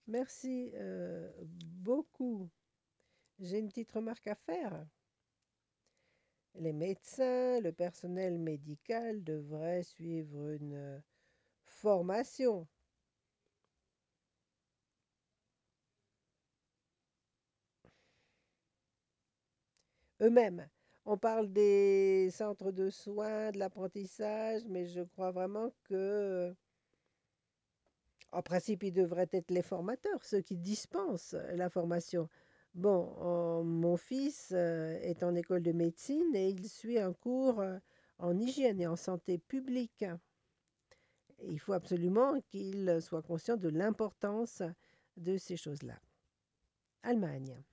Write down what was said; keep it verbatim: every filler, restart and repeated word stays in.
Merci euh, beaucoup. J'ai une petite remarque à faire. Les médecins, le personnel médical devraient suivre une euh, formation eux-mêmes. On parle des centres de soins, de l'apprentissage, mais je crois vraiment que, en principe, ils devraient être les formateurs, ceux qui dispensent la formation. Bon, en- mon fils euh, est en école de médecine et il suit un cours euh, en hygiène et en santé publique. Et il faut absolument qu'il soit conscient de l'importance de ces choses-là. Allemagne.